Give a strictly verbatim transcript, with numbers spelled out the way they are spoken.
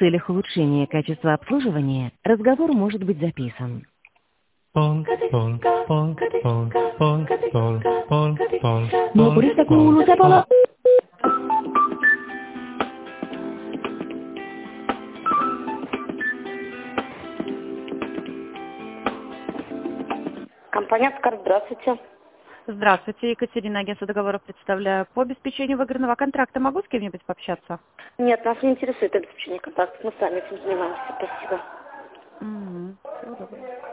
целях улучшения качества обслуживания разговор может быть записан. Pol, pol, pol, pol, pol, pol, pol, pol, No pol, purista pol, kuuluisa pala. Компания «Аскар», здравствуйте. Здравствуйте, Екатерина, агентство договоров представляю. По обеспечению выигранного контракта могу с кем-нибудь пообщаться? Нет, нас не интересует обеспечение контактов, мы сами этим занимаемся, спасибо. Угу. Всего доброго.